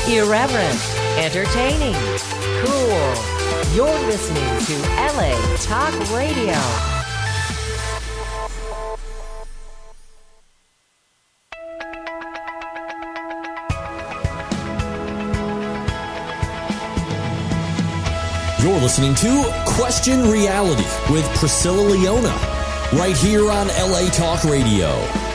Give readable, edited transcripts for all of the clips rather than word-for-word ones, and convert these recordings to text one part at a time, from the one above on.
Irreverent, entertaining, cool. You're listening to LA Talk Radio. You're listening to Question Reality with Priscilla Leona, right here on LA Talk Radio.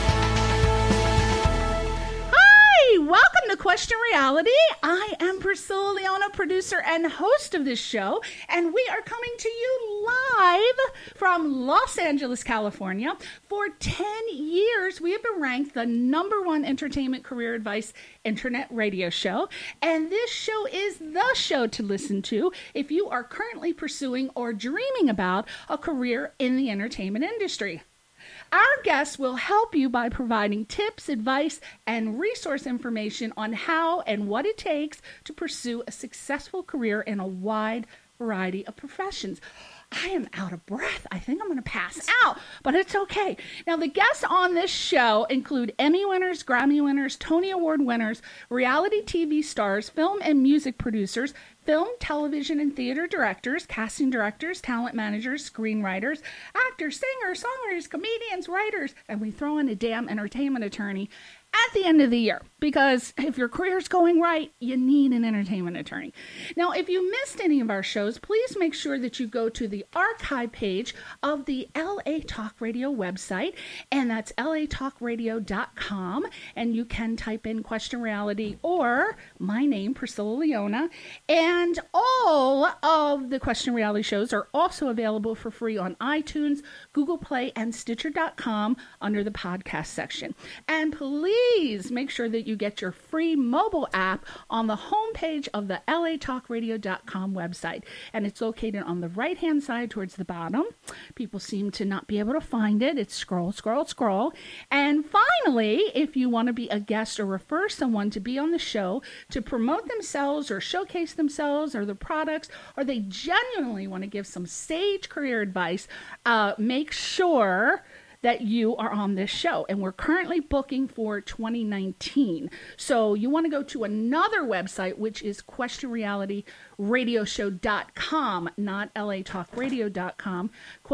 Hi, welcome to Question Reality. I am Priscilla Leona, producer and host of this show, and we are coming to you live from Los Angeles, California. For 10 years, we have been ranked the #1 entertainment career advice internet radio show, and this show is the show to listen to if you are currently pursuing or dreaming about a career in the entertainment industry. Our guests will help you by providing tips, advice, and resource information on how and what it takes to pursue a successful career in a wide variety of professions. I am out of breath. I think I'm going to pass out, but it's okay. Now, the guests on this show include Emmy winners, Grammy winners, Tony Award winners, reality TV stars, film and music producers, film, television, and theater directors, casting directors, talent managers, screenwriters, actors, singers, songwriters, comedians, writers, and we throw in a damn entertainment attorney at the end of the year, because if your career's going right, you need an entertainment attorney. Now, if you missed any of our shows, please make sure that you go to the archive page of the LA Talk Radio website, and that's latalkradio.com, and you can type in Question Reality or my name, Priscilla Leona, and all of the Question Reality shows are also available for free on iTunes, Google Play, and Stitcher.com under the podcast section. And please make sure that you get your free mobile app on the homepage of the latalkradio.com website. And it's located on the right-hand side towards the bottom. People seem to not be able to find it. It's scroll, scroll, scroll. And finally, if you want to be a guest or refer someone to be on the show to promote themselves or showcase themselves or their products, or they genuinely want to give some sage career advice, make sure that you are on this show. And we're currently booking for 2019. So you want to go to another website, which is questionrealityradioshow.com, not latalkradio.com,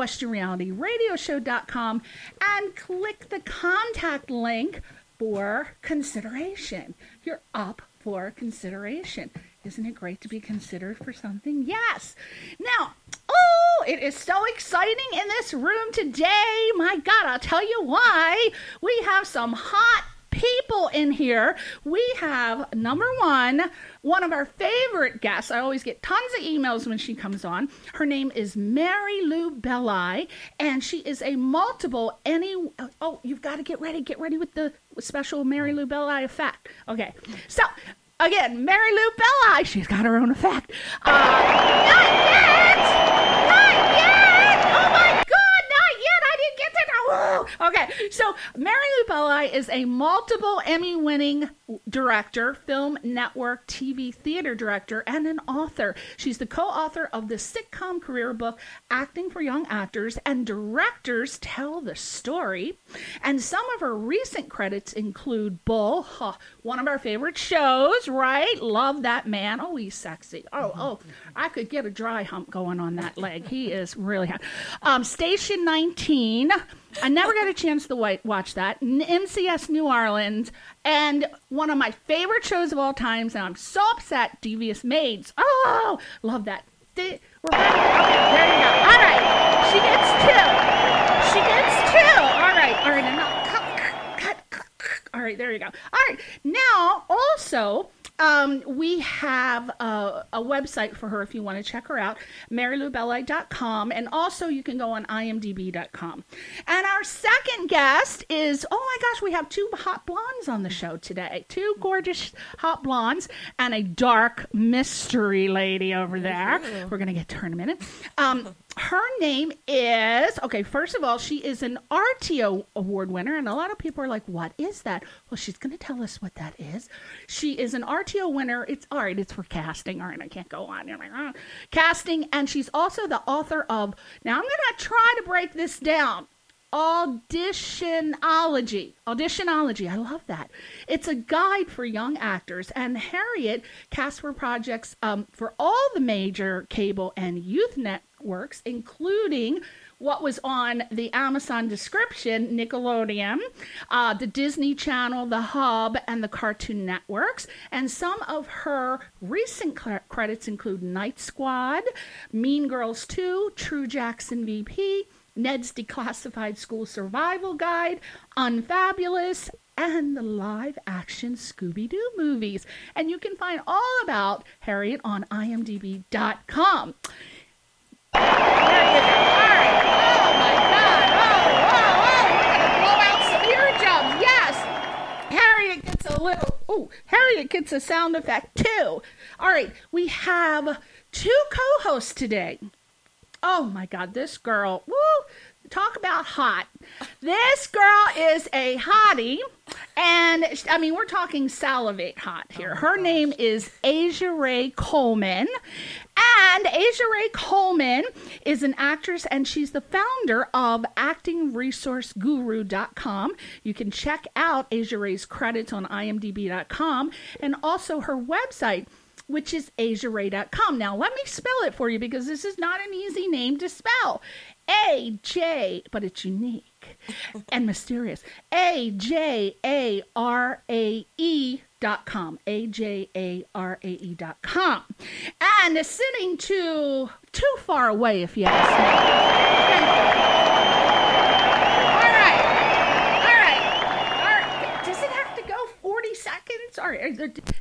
questionrealityradioshow.com, and click the contact link for consideration. You're up for consideration. Isn't it great to be considered for something? Yes. Now, it is so exciting in this room today. My God, I'll tell you why. We have some hot people in here. We have one of our favorite guests. I always get tons of emails when she comes on. Her name is Mary Lou Belli, and she is a multiple you've got to get ready with the special Mary Lou Belli effect. Okay. So, again, Mary Lou Belli, she's got her own effect. Not yet! Not yet! Oh my God, not yet! I didn't get to that. Okay, so Mary Lou Belli is a multiple Emmy-winning director, film, network, TV, theater director, and an author. She's the co-author of the sitcom career book, Acting for Young Actors, and Directors Tell the Story. And some of her recent credits include Bull, one of our favorite shows, right? Love that man. Oh, he's sexy. Oh, I could get a dry hump going on that leg. He is really hot. Station 19. I never got a chance to watch that. NCS New Orleans. And one of my favorite shows of all times, and I'm so upset, Devious Maids. Oh, love that. We're ready. Okay, there you go. All right. She gets two. All right. Enough. Cut. All right, there you go. All right. Now, also, we have a website for her if you want to check her out, maryloubelli.com, and also you can go on imdb.com. And our second guest is, oh my gosh, we have two hot blondes on the show today. Two gorgeous hot blondes and a dark mystery lady over there. We're going to get to her in a minute. Her name is, okay, first of all, she is an RTO award winner, and a lot of people are like, what is that? Well, she's going to tell us what that is. She is an RTO winner. It's for casting. All right, I can't go on. You're like, casting, and she's also the author of, now I'm going to try to break this down. Auditionology. Auditionology. I love that. It's a guide for young actors, and Harriet casts for projects for all the major cable and youth networks, including what was on the Amazon description, Nickelodeon, the Disney Channel, the Hub, and the Cartoon Networks. And some of her recent credits include Night Squad, Mean Girls 2, True Jackson VP, Ned's Declassified School Survival Guide, Unfabulous, and the live-action Scooby-Doo movies. And you can find all about Harriet on IMDb.com. There you go. All right. Oh, my God. Oh, we're going to blow out some eardrums. Yes. Harriet gets a sound effect, too. All right. We have 2 co-hosts today. Oh, my God. This girl. Woo. Talk about hot. This girl is a hottie, and I mean, we're talking salivate hot here. Her name is Asia Ray Coleman, and Asia Ray Coleman is an actress, and she's the founder of actingresourceguru.com. You can check out Asia Ray's credits on imdb.com, and also her website, which is asiaray.com. Now, let me spell it for you, because this is not an easy name to spell. A-J, but it's unique and mysterious. AJARAE.com. AJARAE.com. And sitting too far away, if you ask me. All right. Does it have to go 40 seconds? All right.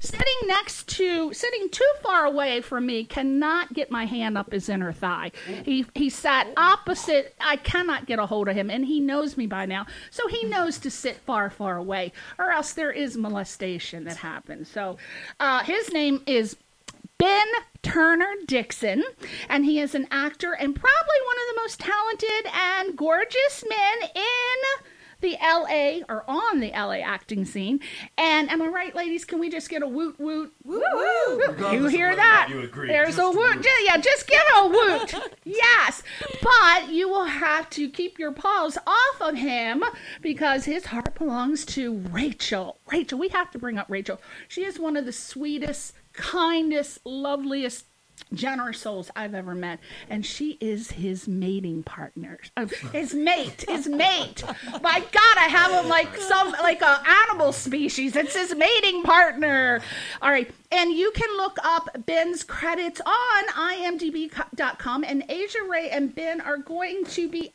Sitting too far away from me, cannot get my hand up his inner thigh. He sat opposite. I cannot get a hold of him, and he knows me by now, so he knows to sit far, far away, or else there is molestation that happens. So his name is Ben Turner Dixon, and he is an actor and probably one of the most talented and gorgeous men in the LA, or on the LA acting scene. And am I right, ladies? Can we just get a woot woot? Woot woot. You hear that? You agree. There's Just a woot. Yeah, just give it a woot. Yes. But you will have to keep your paws off of him, because his heart belongs to Rachel. Rachel, we have to bring up Rachel. She is one of the sweetest, kindest, loveliest, generous souls I've ever met, and she is his mating partner. His mate. My God, I have him like a animal species. It's his mating partner. All right, and you can look up Ben's credits on imdb.com, and Asia Ray and Ben are going to be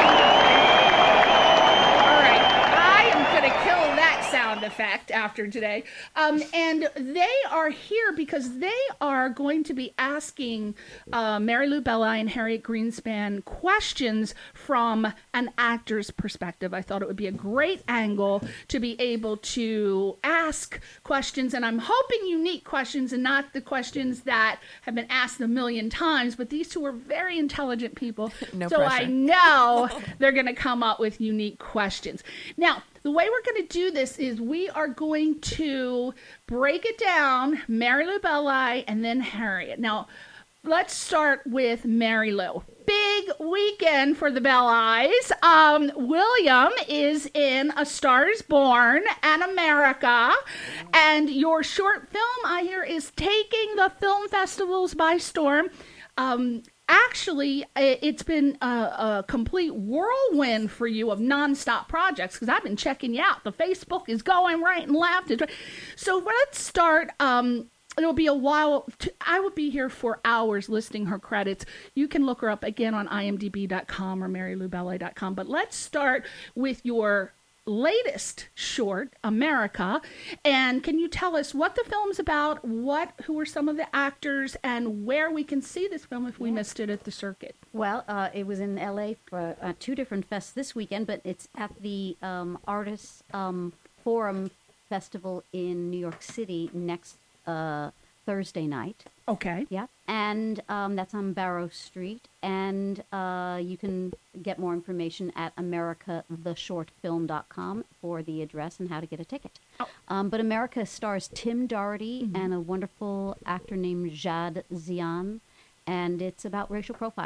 asking. All right, I am going to kill that sound effect after today. And they are here because they are going to be asking Mary Lou Belli and Harriet Greenspan questions from an actor's perspective. I thought it would be a great angle to be able to ask questions, and I'm hoping unique questions and not the questions that have been asked a million times, but these two are very intelligent people. No so pressure. I know they're going to come up with unique questions. Now, the way we're going to do this is we are going to break it down, Mary Lou Belli and then Harriet. Now, let's start with Mary Lou. Big weekend for the Bellis. William is in A Star is Born and America. And your short film, I hear, is taking the film festivals by storm. Actually, it's been a complete whirlwind for you of nonstop projects, because I've been checking you out. The Facebook is going right and left. So let's start. It'll be a while. I will be here for hours listing her credits. You can look her up again on imdb.com or maryloubelli.com. But let's start with your latest short, America. And can you tell us what the film's about, who are some of the actors, and where we can see this film if we missed it at the circuit? Well, it was in LA for 2 different fests this weekend, but it's at the Artists Forum Festival in New York City next Thursday night. Okay. Yeah, and that's on Barrow Street, and you can get more information at americatheshortfilm.com for the address and how to get a ticket. Oh. But America stars Tim Doherty and a wonderful actor named Jad Zian, and it's about racial profiling.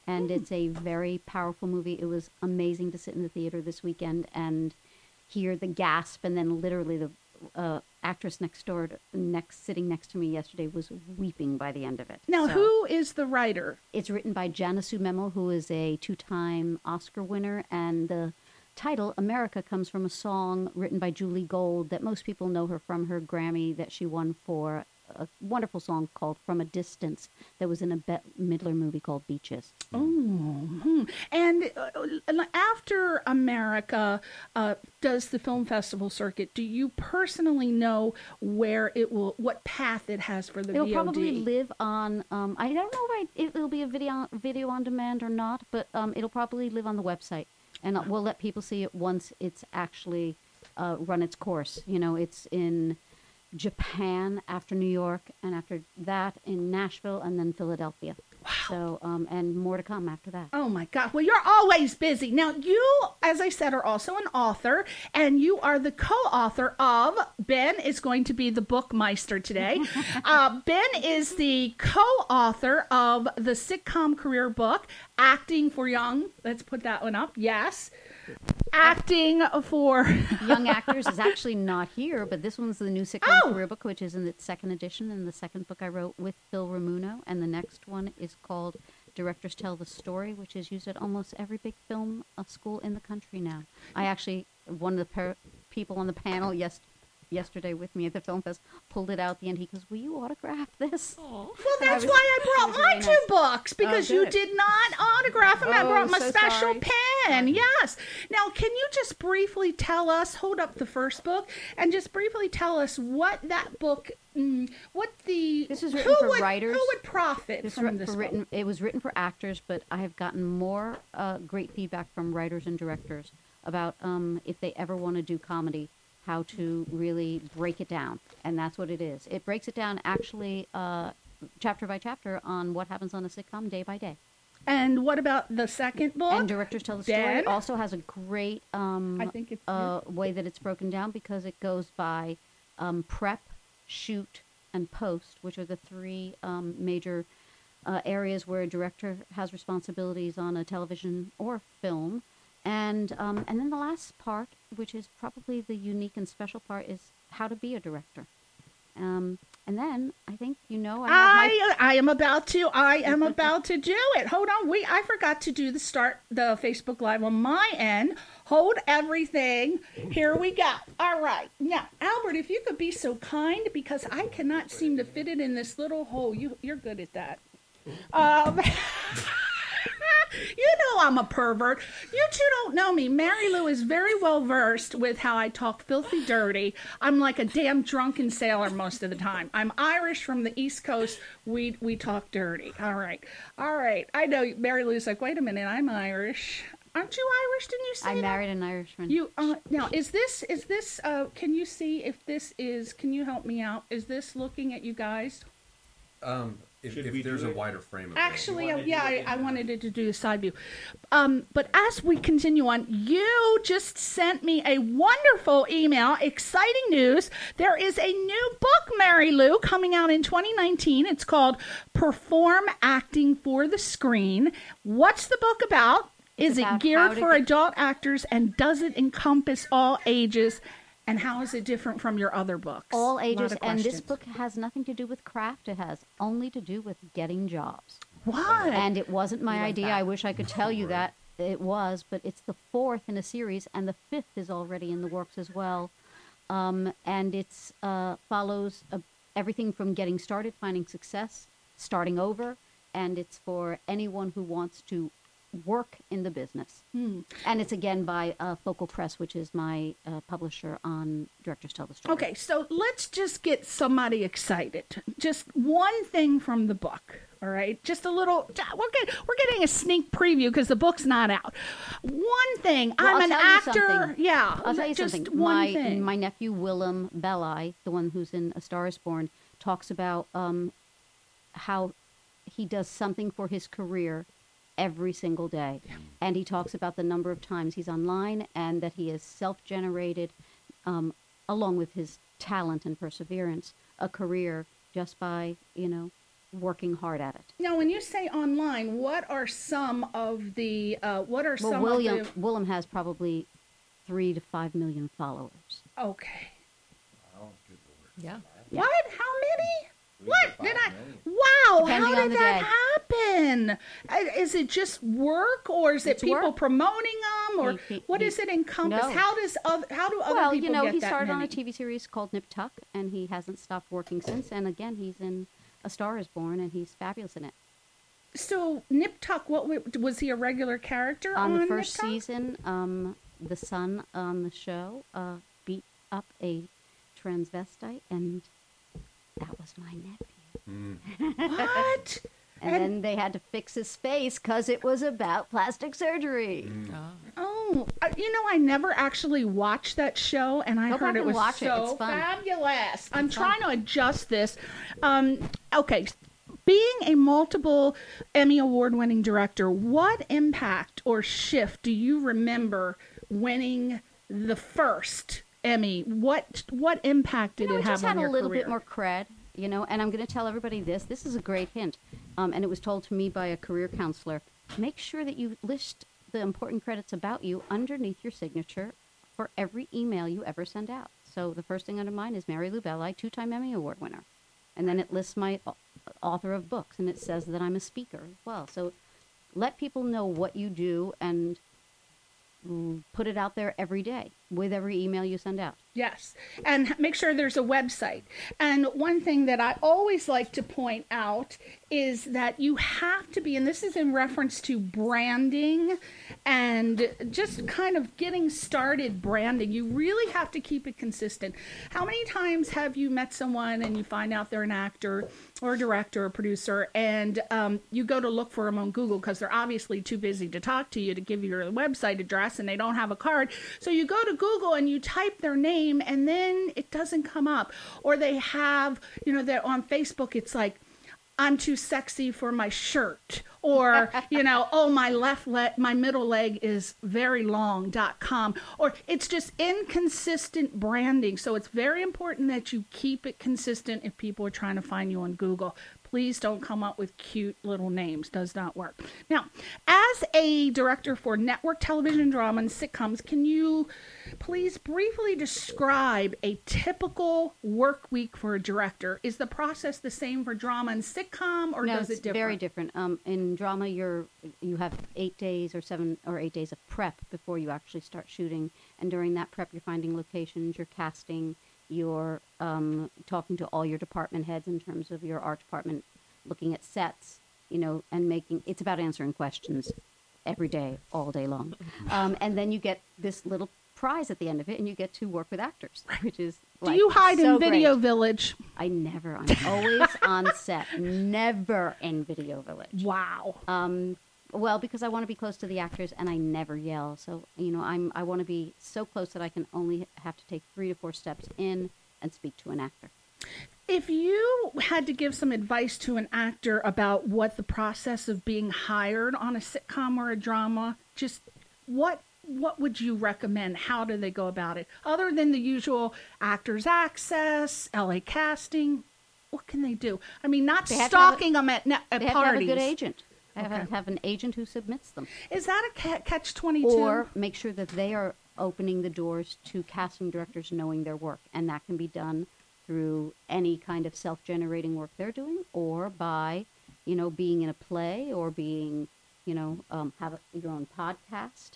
and it's a very powerful movie. It was amazing to sit in the theater this weekend and hear the gasp, and then literally the actress sitting next to me yesterday was weeping by the end of it. Now, So, who is the writer? it's written by Jana Sue Memo, who is a 2-time Oscar winner, and the title, America, comes from a song written by Julie Gold that most people know her from her Grammy that she won for a wonderful song called From a Distance that was in a Bette Midler movie called Beaches. And after America does the film festival circuit, do you personally know what path it has for the It'll VOD? probably live on, I don't know if it'll be a video on demand or not, but it'll probably live on the website. And we'll let people see it once it's actually run its course. You know, it's in Japan after New York, and after that in Nashville, and then Philadelphia. Wow. So, and more to come after that. Oh my God. Well, you're always busy. Now, you, as I said, are also an author, and you are the co-author of, Ben is going to be the bookmeister today. Ben is the co-author of the sitcom career book, Acting for Young. Let's put that one up. Yes. Acting for Young Actors is actually not here, but this one's the new sitcom career book, which is in its second edition, and the second book I wrote with Phil Ramuno, and the next one is called Directors Tell the Story, which is used at almost every big film school in the country now. I actually, one of the people on the panel yesterday with me at the film fest pulled it out at the end. He goes, "Will you autograph this?" Well, that's why I brought my two books, because you good. did not autograph them. I brought my so special sorry. pen. Yes. Now, can you just briefly tell us, hold up the first book, and just briefly tell us what that book, This was written for writers. Who would profit from this book? It was written for actors, but I have gotten more great feedback from writers and directors about if they ever want to do comedy, how to really break it down. And that's what it is. It breaks it down actually chapter by chapter on what happens on a sitcom day by day. And what about the second book? And Directors Tell the Story Ben? also has a great I think it's way that it's broken down, because it goes by prep, shoot, and post, which are the three major areas where a director has responsibilities on a television or film. And then the last part, which is probably the unique and special part, is how to be a director. And then I think I am about to do it. Hold on, I forgot to do the Facebook Live on my end. Hold everything. Here we go. All right. Now, Albert, if you could be so kind, because I cannot seem to fit it in this little hole. You're good at that. You know I'm a pervert. You two don't know me. Mary Lou is very well versed with how I talk filthy dirty. I'm like a damn drunken sailor most of the time. I'm Irish from the East Coast. We talk dirty. All right. I know Mary Lou's like, wait a minute, I'm Irish. Aren't you Irish? Didn't you say I that? married an Irishman. You now is this can you see if this is, can you help me out? Is this looking at you guys? If there's a wider frame of Actually, I wanted it to do a side view. But as we continue on, you just sent me a wonderful email. Exciting news. There is a new book, Mary Lou, coming out in 2019. It's called Perform Acting for the Screen. What's the book about? Is it geared for adult actors, and does it encompass all ages? And how is it different from your other books? All ages, and this book has nothing to do with craft. It has only to do with getting jobs. What? And it wasn't my idea. I wish I could tell you that it was, but it's the fourth in a series, and the fifth is already in the works as well. And it's follows everything from getting started, finding success, starting over, and it's for anyone who wants to work in the business. And it's again by Focal Press, which is my publisher on Directors Tell the Story. Okay, so let's just get somebody excited. Just one thing from the book, all right? Just a little, we're getting a sneak preview because the book's not out. One thing, Well, I'm I'll an tell you actor. something. Yeah, I'll tell you just something. one thing. My nephew Willem Belli, the one who's in A Star Is Born, talks about how he does something for his career every single day. And he talks about the number of times he's online, and that he has self-generated, along with his talent and perseverance, a career just by, working hard at it. Now, when you say online, what are some of the Willem has probably 3 to 5 million followers. Okay. Oh, good Lord. Yeah. What? How many? What did I? Wow! Depending How on did the that day. happen? Is it just work, or is it It's people work. promoting them, or what he- does it encompass? no. How do other Well, people get he that started on many? a TV series called Nip Tuck, and he hasn't stopped working since. And again, he's in A Star Is Born, and he's fabulous in it. So Nip Tuck, was he a regular character On the Nip first Tuck? season, the son on the show beat up a transvestite, and that was my nephew. What? And then they had to fix his face because it was about plastic surgery. Oh, I never actually watched that show, and I Go heard back it and was watch it. so It's fun. fabulous. I'm It's trying fun. to adjust this. Okay, being a multiple Emmy award-winning director, what impact or shift do you remember winning the first Emmy? What impact did it It have just on had your a little career? bit more cred, and I'm going to tell everybody this. This is a great hint. And it was told to me by a career counselor. Make sure that you list the important credits about you underneath your signature for every email you ever send out. So the first thing under mine is Mary Lou Belli, 2-time Emmy Award winner. And then it lists my author of books, and it says that I'm a speaker as well. So let people know what you do and put it out there every day with every email you send out. Yes, and make sure there's a website. And one thing that I always like to point out is that you have to be, and this is in reference to branding and just kind of getting started branding. You really have to keep it consistent. How many times have you met someone and you find out they're an actor or a director or producer, and you go to look for them on Google because they're obviously too busy to talk to you to give you your website address, and they don't have a card. So you go to Google and you type their name, and then it doesn't come up. Or they have, they're on Facebook, it's like, I'm too sexy for my shirt, or, oh, my middle leg is very long.com, or it's just inconsistent branding. So it's very important that you keep it consistent if people are trying to find you on Google. Please don't come up with cute little names. Does not work. Now, as a director for network television drama and sitcoms, can you please briefly describe a typical work week for a director? Is the process the same for drama and sitcom, or No, does it it's differ? very different. In drama, you have 8 days or 7 or 8 days of prep before you actually start shooting, and during that prep, you're finding locations, you're casting, you're talking to all your department heads in terms of your art department, looking at sets, and it's about answering questions every day, all day long. And then you get this little prize at the end of it, and you get to work with actors, which is Do you hide so in Video great. Village? I'm always on set, never in Video Village. Wow. Well, because I want to be close to the actors, and I never yell. So, I want to be so close that I can only have to take 3 to 4 steps in and speak to an actor. If you had to give some advice to an actor about what the process of being hired on a sitcom or a drama, just what would you recommend? How do they go about it? Other than the usual Actors Access, LA Casting, what can they do? I mean, not stalking them at They parties. have to have a good agent. Have an agent who submits them. Is that a catch-22? Or make sure that they are opening the doors to casting directors knowing their work. And that can be done through any kind of self-generating work they're doing, or by, being in a play, or being, have your own podcast.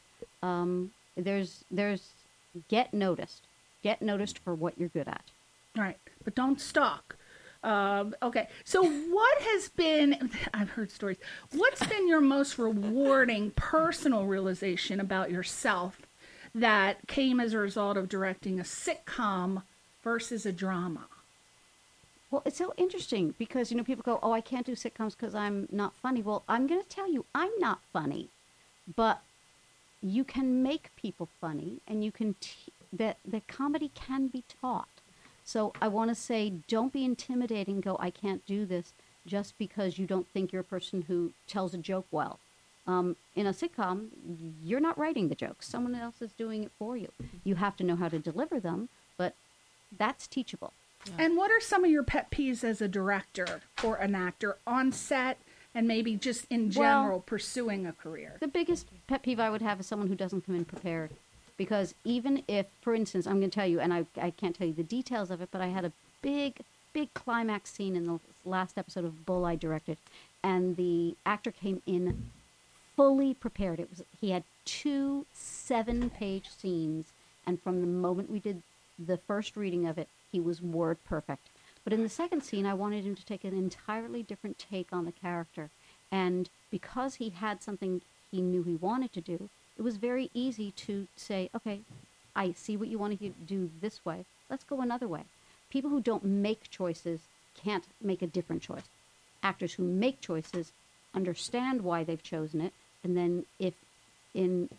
There's get noticed. Get noticed for what you're good at. Right, but don't stalk. Okay, so what has been, I've heard stories, what's been your most rewarding personal realization about yourself that came as a result of directing a sitcom versus a drama? Well, it's so interesting because, people go, oh, I can't do sitcoms because I'm not funny. Well, I'm going to tell you, I'm not funny, but you can make people funny, and you can, that comedy can be taught. So I want to say, don't be intimidating, go, I can't do this, just because you don't think you're a person who tells a joke well. In a sitcom, you're not writing the jokes. Someone else is doing it for you. You have to know how to deliver them, but that's teachable. And what are some of your pet peeves as a director or an actor on set and maybe just in general pursuing a career? The biggest pet peeve I would have is someone who doesn't come in prepared. Because even if, for instance, I'm going to tell you, and I can't tell you the details of it, but I had a big climax scene in the last episode of Bull I directed, and the actor came in fully prepared. He had 2 7-page scenes, and from the moment we did the first reading of it, he was word perfect. But in the second scene, I wanted him to take an entirely different take on the character. And because he had something he knew he wanted to do, it was very easy to say, okay, I see what you want to do this way. Let's go another way. People who don't make choices can't make a different choice. Actors who make choices understand why they've chosen it, and then if in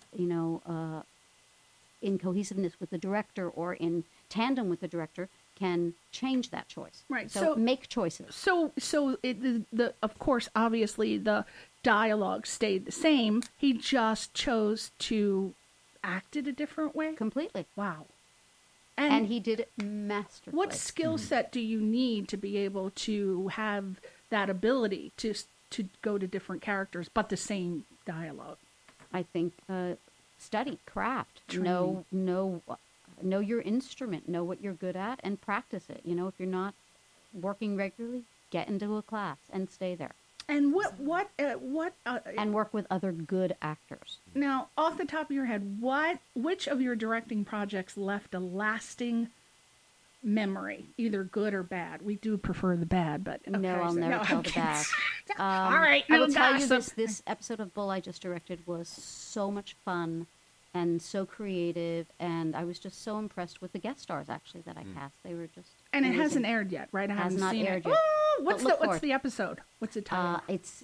cohesiveness with the director or in tandem with the director, can change that choice. Right. So make choices. So of course, obviously, the dialogue stayed the same. He just chose to act it a different way. Completely. Wow. And he did it masterfully. What skill set do you need to be able to have that ability to go to different characters, but the same dialogue? I think study, craft, Training. know your instrument, know what you're good at, and practice it. If you're not working regularly, get into a class and stay there. And and work with other good actors. Now, off the top of your head, which of your directing projects left a lasting memory, either good or bad? We do prefer the bad, but okay, no, I'll never tell the bad. All right, I will tell you gossip. this episode of Bull I just directed was so much fun and so creative, and I was just so impressed with the guest stars actually that I cast. They were just and it amazing. hasn't aired yet, right? I Has haven't not seen aired it. yet. Oh, But look for what's it. the episode? What's the title? It's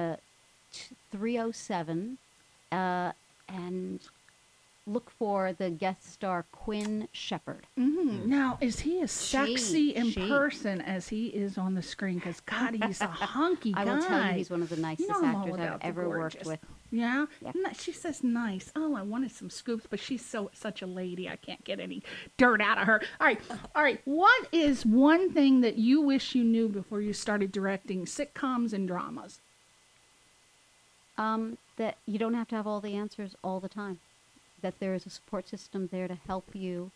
307, and look for the guest star Quinn Shepard. Now, is he as sexy in she. person as he is on the screen? Because, God, he's a hunky guy. I will tell you, he's one of the nicest You know I'm all actors I've about the ever worked gorgeous. with. Yeah? Yeah. She says nice. Oh, I wanted some scoops, but she's such a lady. I can't get any dirt out of her. All right. What is one thing that you wish you knew before you started directing sitcoms and dramas? That you don't have to have all the answers all the time. That there is a support system there to help you,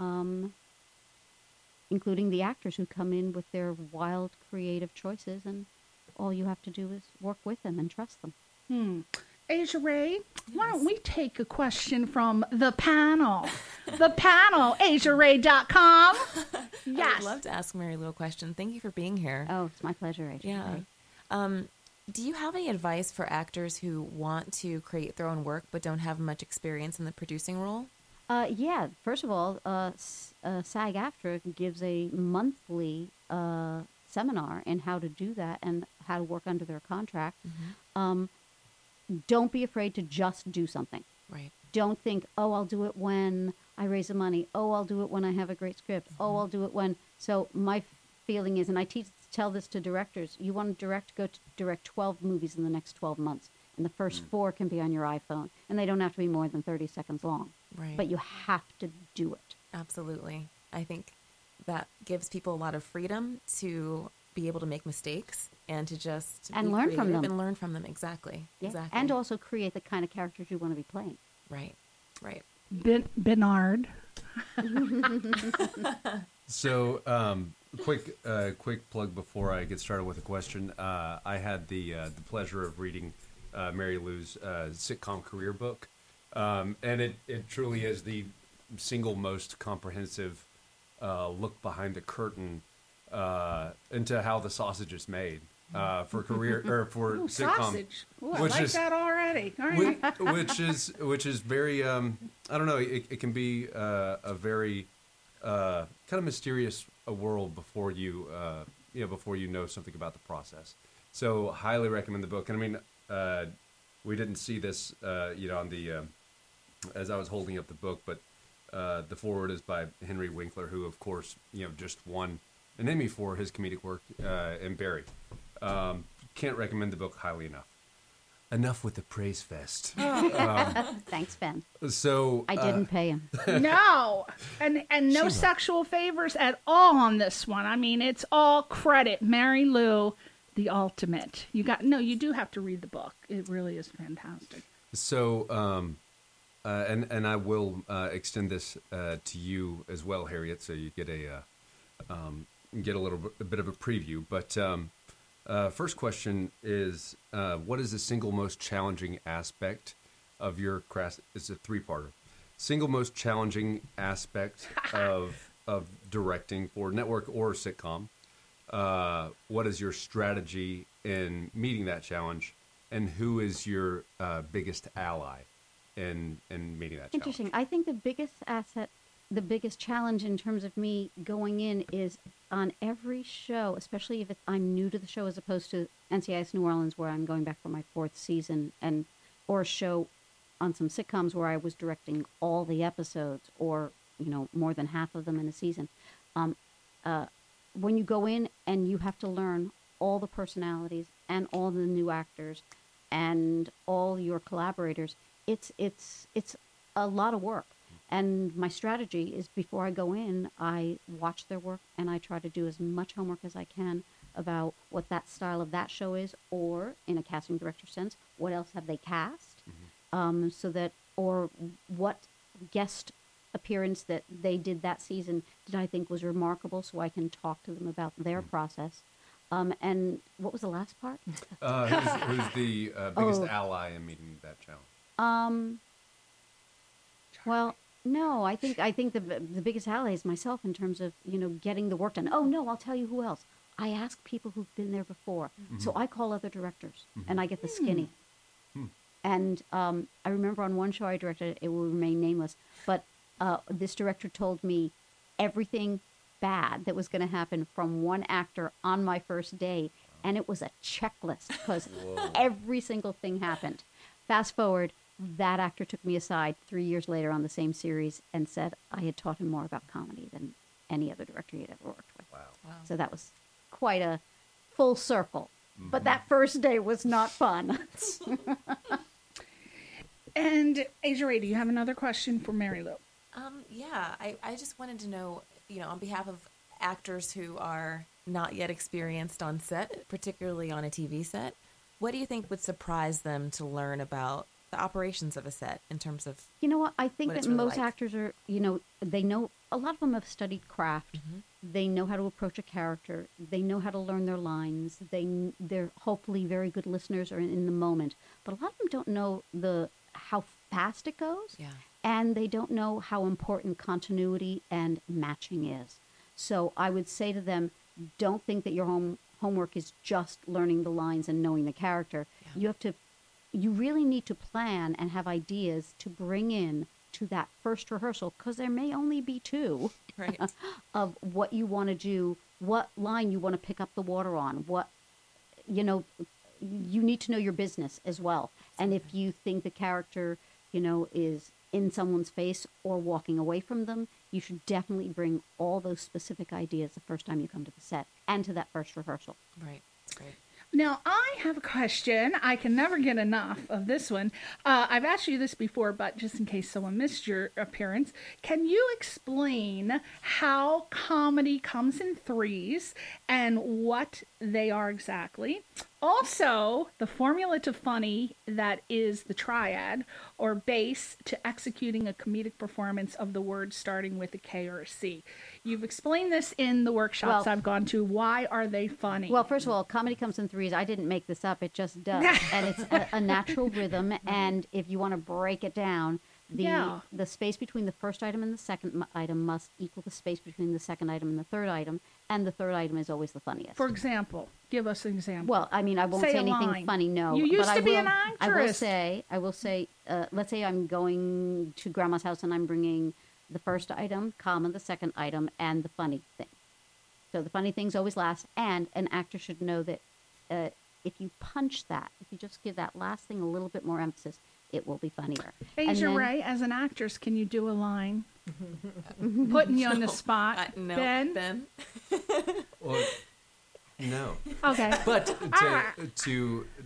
including the actors who come in with their wild, creative choices, and all you have to do is work with them and trust them. Asia Ray, why don't we take a question from the panel? The panel, AsiaRay.com. Yes. I'd love to ask Mary Lou a question. Thank you for being here. Oh, it's my pleasure, Asia. Yeah. Do you have any advice for actors who want to create their own work but don't have much experience in the producing role? Yeah. First of all, SAG-AFTRA gives a monthly seminar in how to do that and how to work under their contract. Don't be afraid to just do something. Right. Don't think, oh, I'll do it when I raise the money. Oh, I'll do it when I have a great script. Oh, I'll do it when. So my feeling is, and I tell this to directors, you want to direct, go to direct 12 movies in the next 12 months. And the first 4 can be on your iPhone. And they don't have to be more than 30 seconds long. Right. But you have to do it. Absolutely. I think that gives people a lot of freedom to be able to make mistakes and to just And be learn from creative them. And learn from them. Exactly. Yeah. Exactly. And also create the kind of characters you want to be playing. Right. Right. Bernard. So, quick plug before I get started with a question. I had the pleasure of reading Mary Lou's sitcom career book, and it truly is the single most comprehensive look behind the curtain into how the sausage is made for career or for Ooh, sitcom. sausage. Ooh, I like that already. All right. which is very I don't know. It can be a very kind of mysterious world before you before you know something about the process. So highly recommend the book. And I mean, we didn't see this on the as I was holding up the book, but the foreword is by Henry Winkler, who of course just won an Emmy for his comedic work in Barry. Can't recommend the book highly enough. enough with the praise fest. Thanks, Ben. So I didn't pay him. No, and no sexual favors at all on this one. I mean, it's all credit. Mary Lou, the ultimate. You do have to read the book. It really is fantastic. So, and I will extend this to you as well, Harriet. So you get a bit of a preview. But first question is, what is the single most challenging aspect of your craft? It's a three-parter. Single most challenging aspect of directing for network or sitcom. What is your strategy in meeting that challenge, and who is your biggest ally in meeting that challenge? Interesting. I think the biggest challenge in terms of me going in is on every show, especially if I'm new to the show as opposed to NCIS New Orleans, where I'm going back for my 4th season, or a show on some sitcoms where I was directing all the episodes, or more than half of them in a season. When you go in and you have to learn all the personalities and all the new actors and all your collaborators, it's a lot of work. And my strategy is, before I go in, I watch their work and I try to do as much homework as I can about what that style of that show is, or in a casting director sense, what else have they cast, or what guest appearance that they did that season did I think was remarkable, so I can talk to them about their process. And what was the last part? Who's the biggest ally in meeting that challenge? Well, no, I think the biggest ally is myself in terms of getting the work done. Oh no, I'll tell you who else. I ask people who've been there before, so I call other directors, and I get the skinny. And I remember on one show I directed, it will remain nameless, but this director told me everything bad that was going to happen from one actor on my first day, and it was a checklist because every single thing happened. Fast forward, that actor took me aside 3 years later on the same series and said I had taught him more about comedy than any other director he had ever worked with. Wow. So that was quite a full circle. But that first day was not fun. And Asia Ray, do you have another question for Mary Lou? Yeah, I just wanted to know, on behalf of actors who are not yet experienced on set, particularly on a TV set, what do you think would surprise them to learn about the operations of a set in terms of You know what? I think that really most like? actors are, they know, a lot of them have studied craft. They know how to approach a character. They know how to learn their lines. They're hopefully very good listeners or in the moment. But a lot of them don't know how fast it goes. Yeah. And they don't know how important continuity and matching is. So I would say to them, don't think that your homework is just learning the lines and knowing the character. Yeah. You really need to plan and have ideas to bring in to that first rehearsal, because there may only be 2 right. of what you want to do, what line you want to pick up the water on, you need to know your business as well. And if you think the character, is in someone's face or walking away from them, you should definitely bring all those specific ideas the first time you come to the set and to that first rehearsal. Right. That's great. Now, I have a question. I can never get enough of this one. I've asked you this before, but just in case someone missed your appearance, can you explain how comedy comes in threes and what they are exactly? Also, the formula to funny that is the triad or base to executing a comedic performance of the word starting with a K or a C. You've explained this in the workshops I've gone to. Why are they funny? Well, first of all, comedy comes in threes. I didn't make this up. It just does. And it's a natural rhythm. And if you want to break it down, the space between the first item and the second item must equal the space between the second item and the third item. And the third item is always the funniest. For example, give us an example. Well, I mean, I won't say anything line. funny, no. You used but to be an actress. I will say, let's say I'm going to Grandma's house and I'm bringing the first item, comma, the second item, and the funny thing. So the funny things always last, and an actor should know that if you punch that, if you just give that last thing a little bit more emphasis, it will be funnier. Asia Ray, as an actress, can you do a line? Putting you on the spot. No, Ben? Well, no. Okay. But to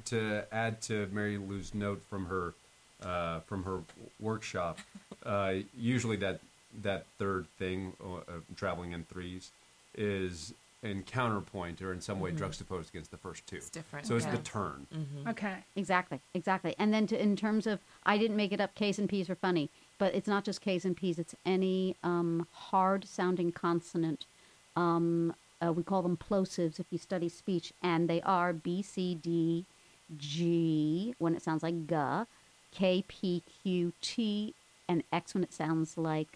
to add to Mary Lou's note from her workshop, usually that third thing, traveling in threes, is in counterpoint or in some way juxtaposed against the first two. It's different. So it's the turn. Okay. Exactly. And then in terms of, I didn't make it up, K's and P's are funny, but it's not just K's and P's, it's any hard-sounding consonant. We call them plosives if you study speech, and they are B, C, D, G, when it sounds like G, K, P, Q, T, and X when it sounds like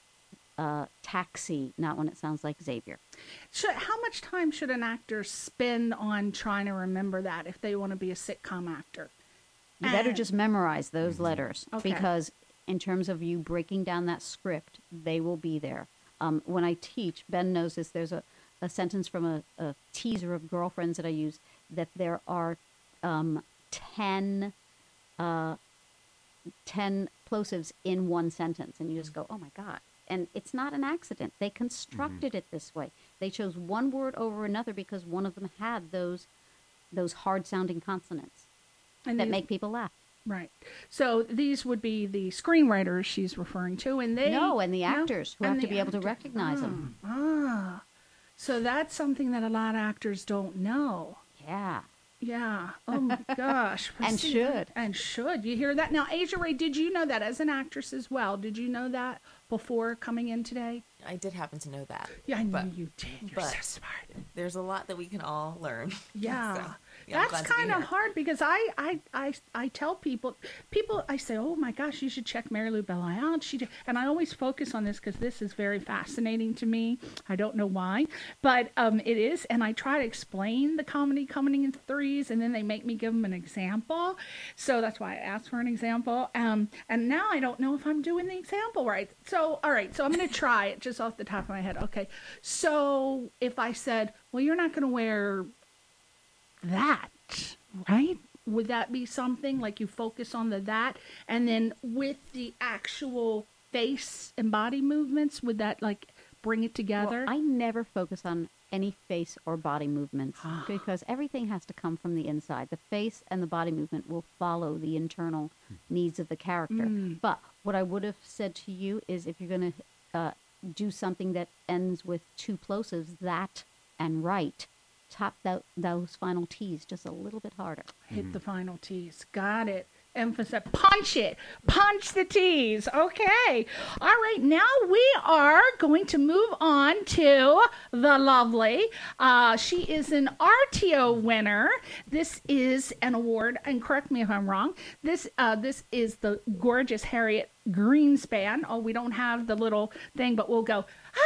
taxi, not when it sounds like Xavier. How much time should an actor spend on trying to remember that if they want to be a sitcom actor? You better just memorize those letters, Okay. because in terms of you breaking down that script, they will be there. When I teach, Ben knows this, there's a sentence from a teaser of Girlfriends that I use, that there are 10 plosives in one sentence, and you just go, oh my God. And it's not an accident. They constructed it this way. They chose one word over another because one of them had those hard-sounding consonants And that these- make people laugh. Right. So these would be the screenwriters she's referring to, and they And the actors who and have to the be able to actors. recognize them. So that's something that a lot of actors don't know. Yeah. Yeah. Oh my gosh. And should. And should. You hear that? Now, Asia Ray, did you know that as an actress as well? Did you know that before coming in today? I did happen to know that. Yeah, I knew but you did. You're so but- smart. There's a lot that we can all learn. Yeah. So, yeah, I'm That's glad to be kind of here. hard because I tell people, I say, oh my gosh, you should check Mary Lou Belli out. And I always focus on this because this is very fascinating to me. I don't know why, but it is. And I try to explain the comedy coming in threes, and then they make me give them an example. So that's why I asked for an example. And now I don't know if I'm doing the example right. So, all right. So I'm going to try it just off the top of my head. Okay. So if I said, well, you're not going to wear that, right? Would that be something like you focus on that, and then with the actual face and body movements, would that like bring it together? Well, I never focus on any face or body movements because everything has to come from the inside. The face and the body movement will follow the internal needs of the character. But what I would have said to you is, if you're going to do something that ends with two plosives, that and right, top those final T's just a little bit harder. Hit the final T's. Got it. Emphasize. Punch it. Punch the T's. Okay. All right. Now we are going to move on to the lovely. She is an RTO winner. This is an award, and correct me if I'm wrong. This is the gorgeous Harriet Greenspan. Oh, we don't have the little thing, but we'll go.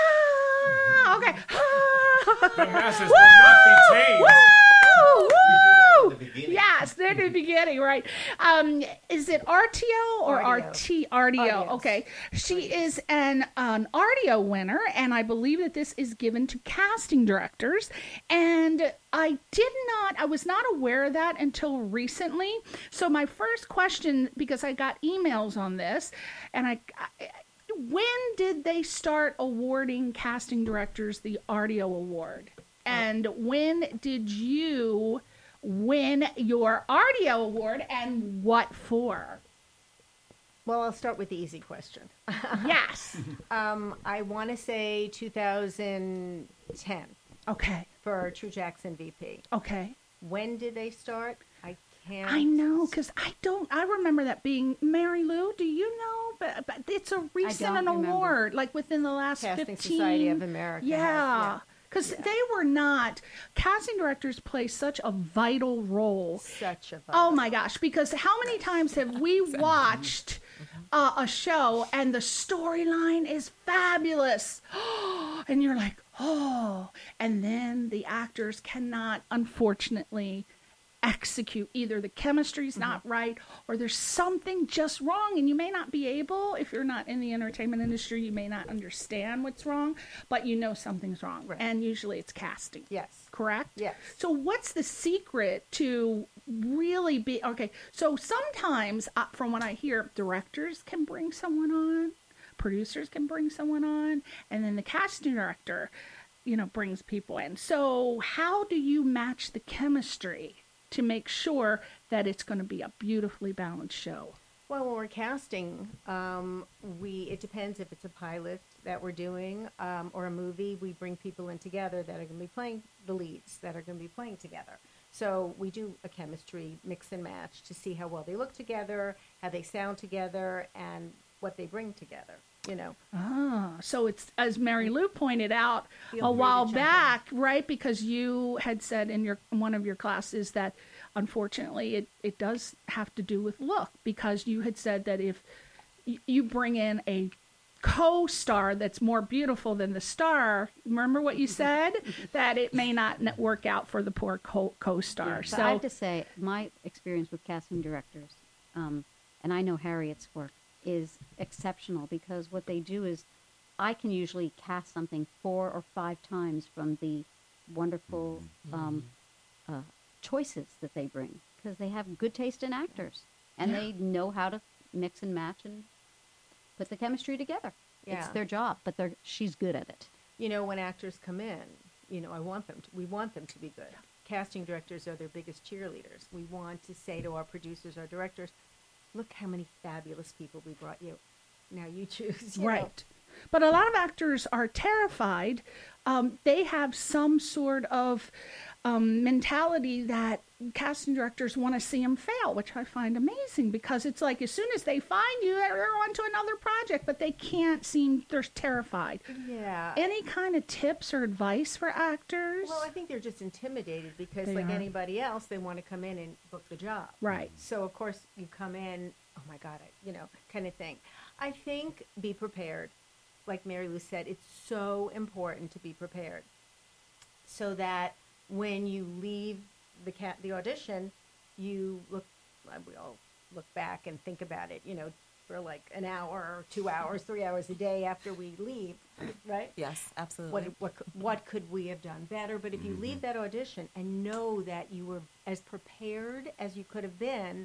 Okay. The masses will not be tamed. Woo! Woo! at the beginning. Yes, they're at the beginning, right? Is it RTO or RDO. RT? RDO. RDOs. Okay. She is an RDO winner, and I believe that this is given to casting directors. And I was not aware of that until recently. So my first question, because I got emails on this, and when did they start awarding casting directors the RDO award? And when did you win your RDO award, and what for? Well, I'll start with the easy question. Yes. I want to say 2010 Okay. for True Jackson VP. Okay. When did they start? I can't. I know, because I remember that being, Mary Lou, do you know? But it's a recent don't remember. award, like within the last Casting 15. Society of America has, Yeah. Because they were not, casting directors play such a vital role. Such a Oh my gosh, because how many times have we watched a show and the storyline is fabulous? And you're like, oh. And then the actors cannot, unfortunately, execute. Either the chemistry's not right or there's something just wrong, and you may not be able, if you're not in the entertainment industry, you may not understand what's wrong, but you know something's wrong. Right. And usually it's casting. Yes. Correct? Yes. So what's the secret to really be, okay, so sometimes from what I hear, directors can bring someone on, producers can bring someone on, and then the casting director, brings people in. So how do you match the chemistry to make sure that it's going to be a beautifully balanced show? Well, when we're casting, it depends if it's a pilot that we're doing or a movie. We bring people in together that are going to be playing the leads, that are going to be playing together. So we do a chemistry mix and match to see how well they look together, how they sound together, and what they bring together. So it's, as Mary Lou pointed out Feel a free while to jump back, right? Because you had said in one of your classes that unfortunately it does have to do with look, because you had said that if you bring in a co-star that's more beautiful than the star, remember what you said? That it may not work out for the poor co-star. Yeah, so I have to say, my experience with casting directors, and I know Harriet's work, is exceptional, because what they do is I can usually cast something 4 or 5 times from the wonderful choices that they bring, because they have good taste in actors, and they know how to mix and match and put the chemistry together. Yeah. It's their job, but she's good at it. When actors come in, we want them to be good. Casting directors are their biggest cheerleaders. We want to say to our producers, our directors, look how many fabulous people we brought you. Now you choose. Right. But a lot of actors are terrified. They have some sort of mentality that casting directors want to see them fail, which I find amazing, because it's like as soon as they find you, they're on to another project, but they can't they're terrified. Yeah. Any kind of tips or advice for actors? Well, I think they're just intimidated because, They like are. anybody else, they want to come in and book the job. Right. So, of course, you come in, oh, my God, kind of thing. I think be prepared. Like Mary Lou said, it's so important to be prepared so that when you leave the audition, we all look back and think about it, for like an hour or 2 hours, 3 hours a day after we leave, right? Yes, absolutely. What could we have done better? But if you leave that audition and know that you were as prepared as you could have been,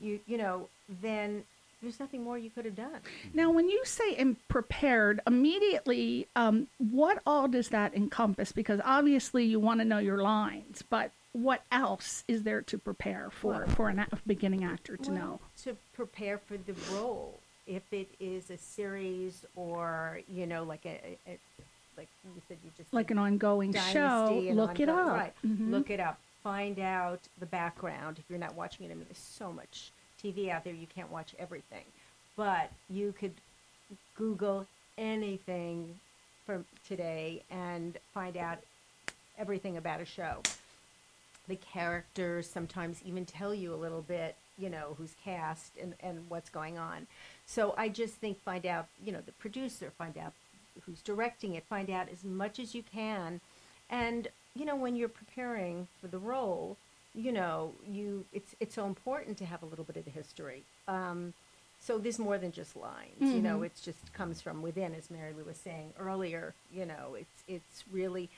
then there's nothing more you could have done. Now, when you say prepared, immediately, what all does that encompass? Because obviously you want to know your lines, but what else is there to prepare for a beginning actor to know? To prepare for the role. If it is a series or, like like you said, you just Like an ongoing show, Dynasty, look it up. Right. Mhm. Look it up. Find out the background. If you're not watching it, there's so much TV out there, you can't watch everything. But you could Google anything from today and find out everything about a show. The characters sometimes even tell you a little bit, who's cast and what's going on. So I just think find out, the producer, find out who's directing it, find out as much as you can. And, when you're preparing for the role, it's so important to have a little bit of the history. So there's more than just lines, it just comes from within, as Mary Lou was saying earlier, it's really,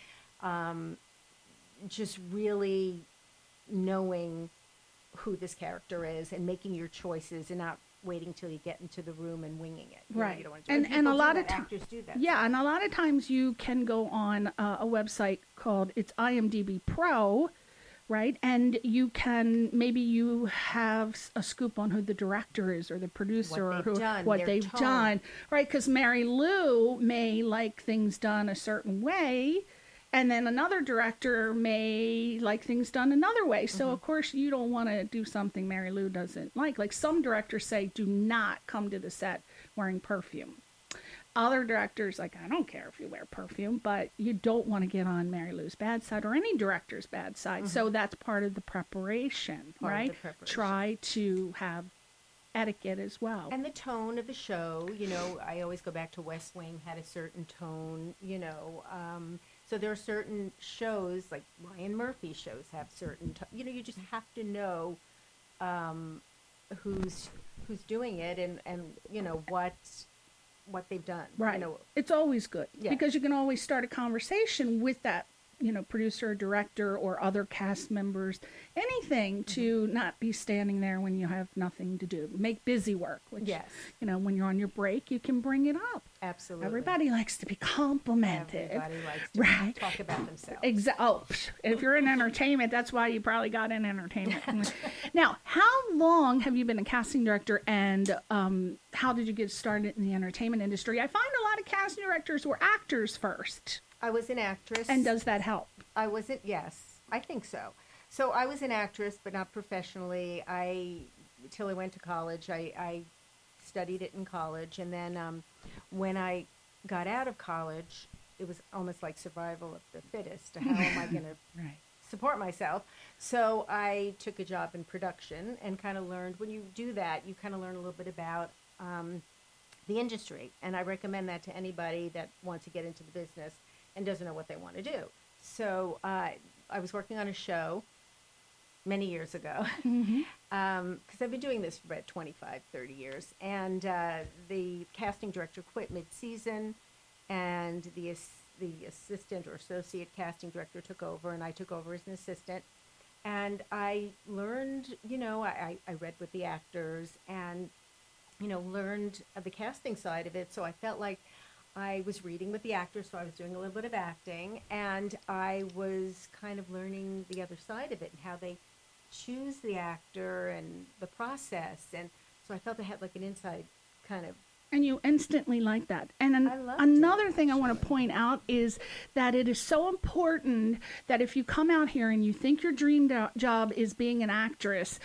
just really knowing who this character is and making your choices and not waiting till you get into the room and winging it. Right. You don't want to do it. And a lot of actors do that. Yeah, and a lot of times you can go on a website called IMDb Pro, right? And you can, maybe you have a scoop on who the director is or the producer what they've done, right? Because Mary Lou may like things done a certain way, and then another director may like things done another way. So, of course, you don't want to do something Mary Lou doesn't like. Like some directors say, do not come to the set wearing perfume. Other directors, like, I don't care if you wear perfume, but you don't want to get on Mary Lou's bad side or any director's bad side. So that's part of the preparation, right? Try to have etiquette as well. And the tone of the show, I always go back to West Wing, had a certain tone, so there are certain shows, like Ryan Murphy shows have certain, you just have to know who's doing it and what they've done. Right. It's always good because you can always start a conversation with that producer or director or other cast members, anything to not be standing there when you have nothing to do. Make busy work, which, Yes. when you're on your break, you can bring it up. Absolutely. Everybody likes to be complimented. Everybody likes to Right. talk about themselves. If you're in entertainment, that's why you probably got in entertainment. Now, how long have you been a casting director, and how did you get started in the entertainment industry? I find a lot of casting directors were actors first. I was an actress. And does that help? Yes, I think so. So I was an actress, but not professionally. Till I went to college, I studied it in college. And then when I got out of college, it was almost like survival of the fittest. How am I going to Right. support myself? So I took a job in production and kind of learned, when you do that, you kind of learn a little bit about the industry. And I recommend that to anybody that wants to get into the business and doesn't know what they want to do. So I was working on a show many years ago, because I've been doing this for about 25, 30 years. And the casting director quit mid-season, and the assistant or associate casting director took over, and I took over as an assistant. And I learned, I read with the actors and, learned the casting side of it. So I felt like I was reading with the actors, so I was doing a little bit of acting, and I was kind of learning the other side of it and how they choose the actor and the process. And so I felt I had like an inside kind of. And you instantly like that. And I loved another it, thing I want to point out is that it is so important that if you come out here and you think your dream job is being an actress,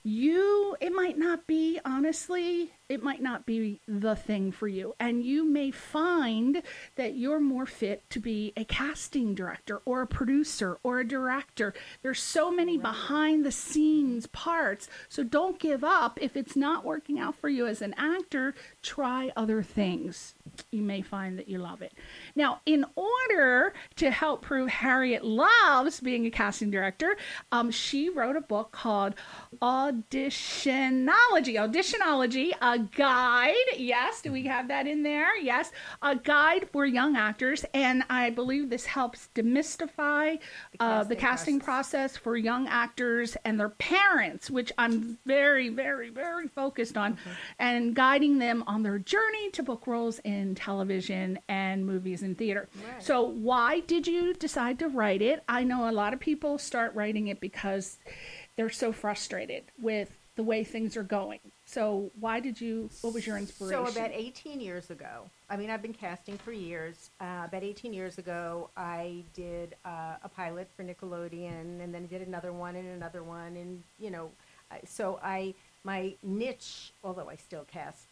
it might not be, honestly, it might not be the thing for you. And you may find that you're more fit to be a casting director or a producer or a director. There's so many behind the scenes parts. So don't give up. If it's not working out for you as an actor, try other things. You may find that you love it. Now, in order to help prove Harriet loves being a casting director, she wrote a book called Auditionology, a guide. Yes, do we have that in there? Yes, a guide for young actors. And I believe this helps demystify the casting process for young actors and their parents, which I'm very, very, very focused on, and guiding them on their journey to book roles in television and movies and theater. Right. So why did you decide to write it? I know a lot of people start writing it because they're so frustrated with the way things are going. So what was your inspiration? So about 18 years ago, I've been casting for years. About 18 years ago, I did a pilot for Nickelodeon, and then I did another one. And, so my niche, although I still cast,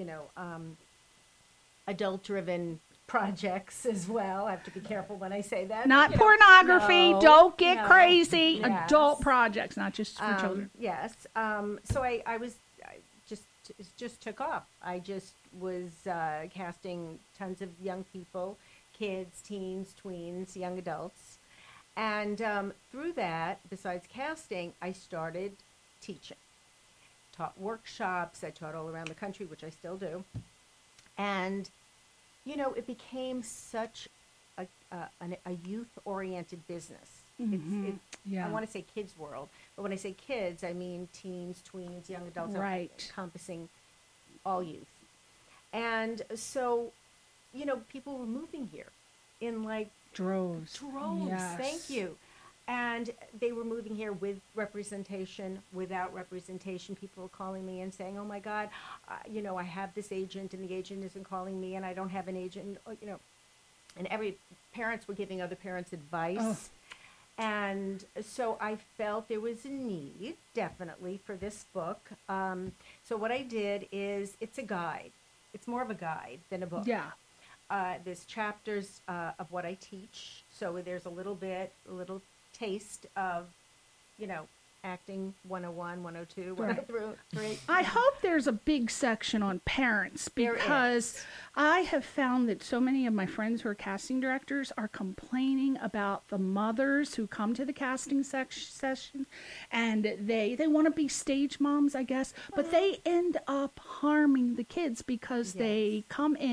adult-driven projects as well. I have to be careful when I say that. Not pornography. No, Don't get no. crazy. Yes. Adult projects, not just for children. Yes. So I just took off. I just was casting tons of young people, kids, teens, tweens, young adults. And through that, besides casting, I started teaching. Taught workshops. I taught all around the country, which I still do. And it became such a youth-oriented business. Yeah. I want to say kids' world, but when I say kids, I mean teens, tweens, young adults, Right. encompassing all youth. And so, people were moving here in like Droves. Yes. Thank you. And they were moving here with representation, without representation. People were calling me and saying, oh, my God, I have this agent, and the agent isn't calling me, and I don't have an agent, And parents were giving other parents advice. Oh. And so I felt there was a need, definitely, for this book. So what I did is, it's a guide. It's more of a guide than a book. Yeah. There's chapters of what I teach. So there's a little taste of, acting 101, 102, 103. I hope there's a big section on parents, because I have found that so many of my friends who are casting directors are complaining about the mothers who come to the casting session, and they want to be stage moms, I guess, but they end up harming the kids because they come in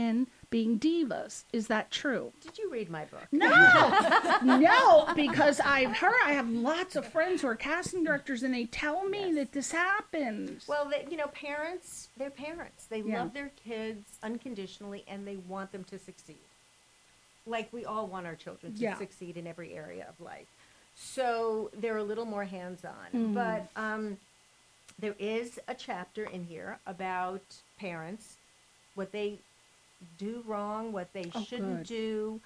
being divas. Is that true? Did you read my book? No, no, because I have lots of friends who are casting directors, and they tell me that this happens. Well, parents, they're parents. They love their kids unconditionally, and they want them to succeed. Like we all want our children to succeed in every area of life. So they're a little more hands-on. But there is a chapter in here about parents, what they do wrong, what they shouldn't do,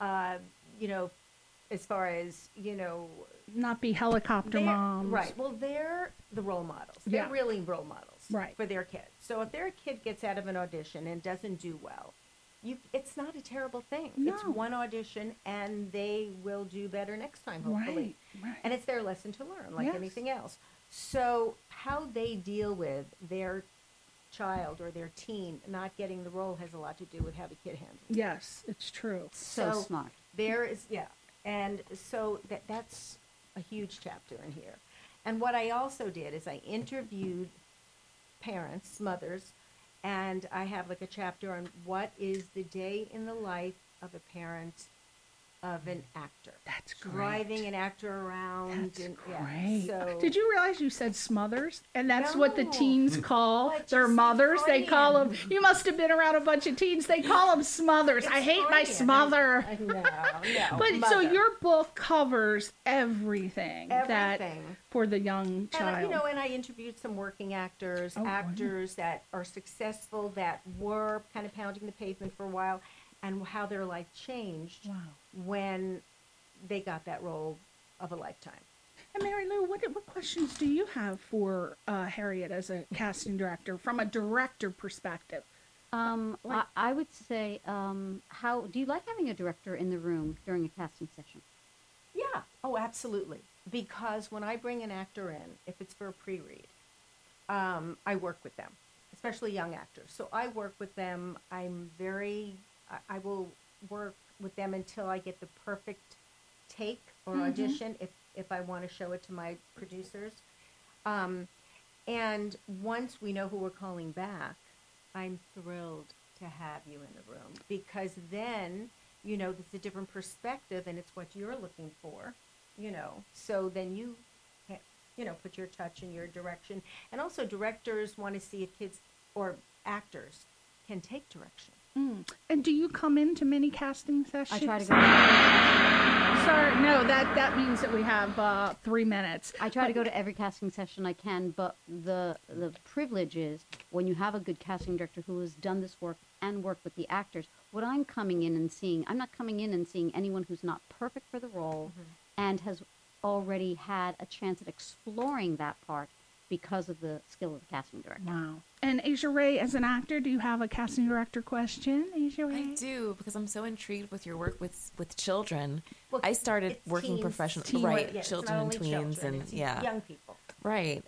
as far as, not be helicopter moms. Right. Well, they're the role models. They're really role models for their kids. So if their kid gets out of an audition and doesn't do well, it's not a terrible thing. No. It's one audition, and they will do better next time, hopefully. Right. And it's their lesson to learn, like anything else. So how they deal with their child or their teen not getting the role has a lot to do with how the kid handles it. Yes, it's true. So smart. There is, and so that's a huge chapter in here. And what I also did is I interviewed parents, mothers, and I have like a chapter on what is the day in the life of a parent of an actor. That's great. Driving an actor around. That's great. Yeah, so Did you realize you said smothers? And that's what the teens call What, their just mothers. They call them, Freudian. you must have been around a bunch of teens. They call them smothers. I hate my Freudian. smother. No. But so mother. your book covers everything, that Everything. for the young child. And I interviewed some working actors, Oh, actors that are successful, that were kind of pounding the pavement for a while, and how their life changed when they got that role of a lifetime. And Mary Lou, what questions do you have for Harriet as a casting director from a director perspective? I would say, how do you like having a director in the room during a casting session? Yeah. Oh, absolutely. Because when I bring an actor in, if it's for a pre-read, I work with them, especially young actors. So I work with them. I will work with them until I get the perfect take or audition if I want to show it to my producers. And once we know who we're calling back, I'm thrilled to have you in the room, because then, it's a different perspective and it's what you're looking for, so then you put your touch and your direction. And also directors want to see if kids or actors can take direction. And do you come into many casting sessions? I try to go. Sorry, no, that means that we have 3 minutes. I try to go to every casting session I can, but the privilege is when you have a good casting director who has done this work and worked with the actors. What I'm coming in and seeing, I'm not coming in and seeing anyone who's not perfect for the role and has already had a chance at exploring that part because of the skill of the casting director. Wow. And Asia Ray, as an actor, do you have a casting director question, Asia Ray? I do, because I'm so intrigued with your work with children. Well, I started it's working teens. professionally, right? Yes, Children not and only tweens, children, and it's yeah, young people. right.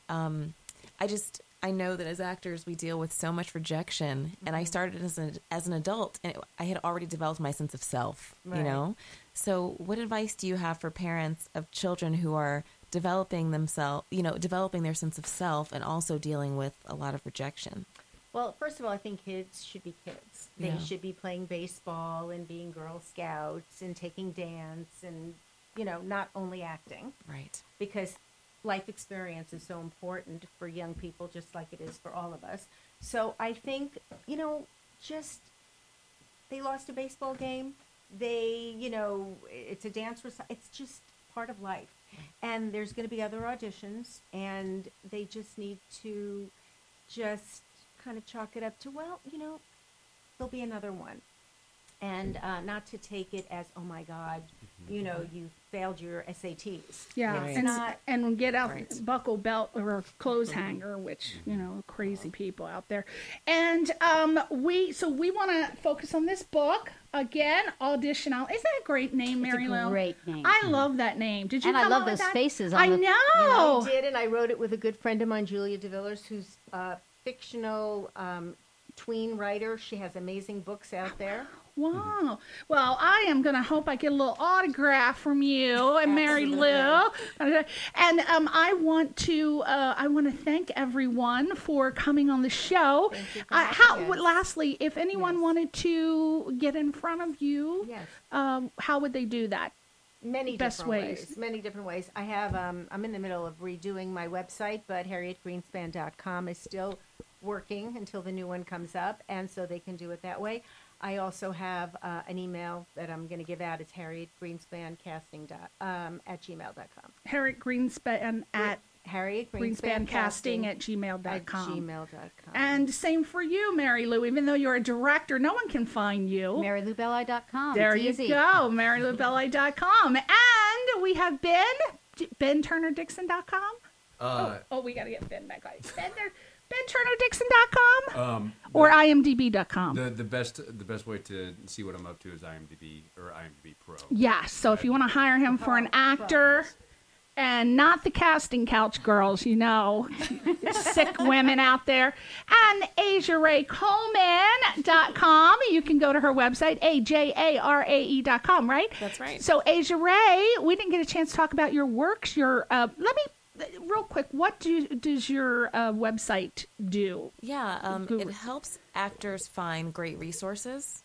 I know that as actors we deal with so much rejection, and I started as an adult, and I had already developed my sense of self. Right. So what advice do you have for parents of children who are developing their sense of self and also dealing with a lot of rejection? Well, first of all, I think kids should be kids. They Yeah. should be playing baseball and being Girl Scouts and taking dance and, not only acting, Right. because life experience is so important for young people, just like it is for all of us. So I think, just they lost a baseball game. They, it's a dance recital. It's just part of life. And there's going to be other auditions, and they just need to just kind of chalk it up to, there'll be another one. And not to take it as, oh my God, you failed your SATs. Yeah, Right. and get out Right. buckle belt or a clothes hanger, which crazy people out there. And we want to focus on this book again. Audition Out. Isn't that a great name, Mary Lou? It's a great name. I love that name. Did you? And I come love up with those that? faces I on the- know. I did, and I wrote it with a good friend of mine, Julia DeVillers, who's a fictional tween writer. She has amazing books out there. Wow. Well, I am going to hope I get a little autograph from you and Mary Lou. And I want to thank everyone for coming on the show. Lastly, if anyone wanted to get in front of you, how would they do that? Many different ways. I have, I'm in the middle of redoing my website, but HarrietGreenspan.com is still working until the new one comes up, and so they can do it that way. I also have an email that I'm going to give out. It's HarrietGreenspanCasting at gmail.com. Harriet Greenspan at HarrietGreenspanCasting at gmail.com. At gmail.com. And same for you, Mary Lou. Even though you're a director, no one can find you. MaryLouBelli.com. There it's you easy. go, MaryLouBelli.com. And we have BenTurnerDixon.com. We got to get Ben back on. BenTurnerDixon.com or IMDb.com. The best way to see what I'm up to is IMDb or IMDb Pro. Yes. So if you want to hire him for an actor, and not the casting couch girls, sick women out there, and AsiaRayColeman.com. You can go to her website, AJARAE.com, right? That's right. So Asia Ray, we didn't get a chance to talk about your works. Real quick, what does your website do? Yeah, it helps actors find great resources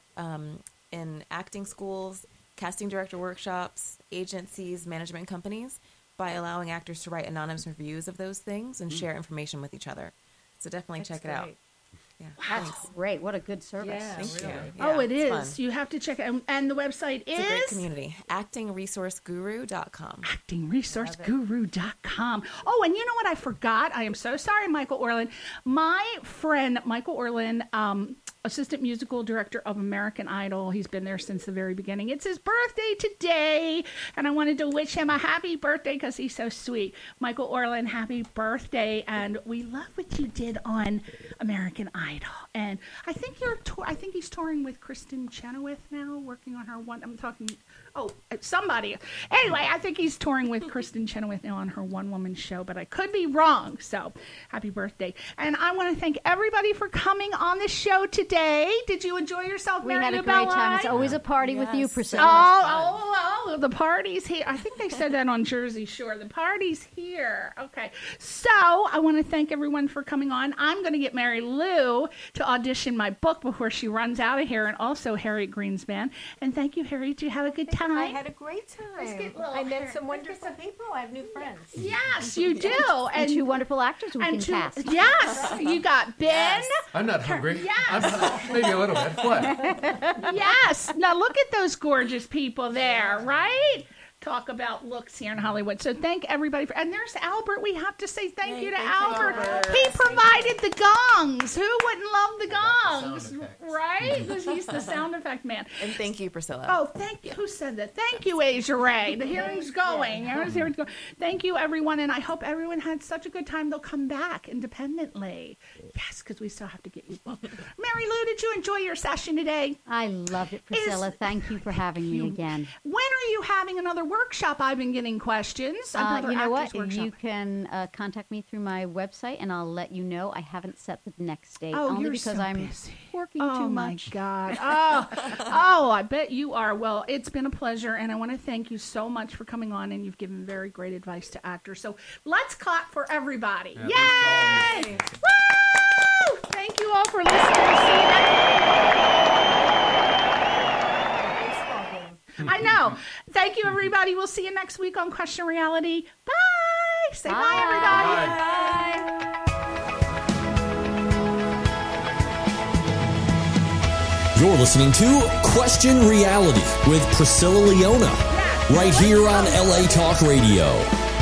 in acting schools, casting director workshops, agencies, management companies, by allowing actors to write anonymous reviews of those things and share information with each other. So definitely check it out. Yeah, That's great. What a good service. Yeah, Thank you. Yeah, it is. Fun. You have to check it. And the website It's a great community. ActingResourceGuru.com. ActingResourceGuru.com. Oh, and you know what I forgot? I am so sorry, Michael Orland. My friend, Michael Orland, assistant musical director of American Idol. He's been there since the very beginning. It's his birthday today, and I wanted to wish him a happy birthday because he's so sweet. Michael Orland, happy birthday, and we love what you did on American Idol. And I think I think he's touring with Kristen Chenoweth now, working on her one. I'm talking. Oh, somebody. Anyway, I think he's touring with Kristen Chenoweth now on her one-woman show, but I could be wrong. So, happy birthday. And I want to thank everybody for coming on the show today. Did you enjoy yourself, Mary We had a Lou great time. Belli? It's always a party with you, Priscilla. Oh, the party's here. I think they said that on Jersey Shore. The party's here. Okay. So, I want to thank everyone for coming on. I'm going to get Mary Lou to audition my book before she runs out of here, and also Harriet Greenspan. And thank you, Harriet. Did you have a good time? I had a great time. get little I met hair. some wonderful people. I have new friends. Yes, you do. And two wonderful actors we can cast. Yes, you got Ben. I'm not hungry. Yes. Maybe a little bit. What? Yes. Now look at those gorgeous people there, right? Talk about looks here in Hollywood. So thank everybody and there's Albert. We have to say thank you to Albert. He provided the gongs. Who wouldn't love the gongs, right? Because he's the sound effect man. And thank you, Priscilla. Oh, thank you. Who said that? Thank you, Asia Ray. The hearing's going. Thank you, everyone, and I hope everyone had such a good time they'll come back independently. Yes, because we still have to get you booked. Mary Lou, did you enjoy your session today? I loved it, Priscilla. Thank you for having me again. When are you having another workshop? I've been getting questions. You know what? You can contact me through my website, and I'll let you know. I haven't set the next date only because I'm working too much. Oh, my God. Oh, I bet you are. Well, it's been a pleasure, and I want to thank you so much for coming on, and you've given very great advice to actors. So let's clap for everybody. Yeah, yay! Woo! Thank you all for listening. See you next I know. Thank you, everybody. We'll see you next week on Question Reality. Bye. Say bye, everybody. Bye. You're listening to Question Reality with Priscilla Leona, right here on LA Talk Radio.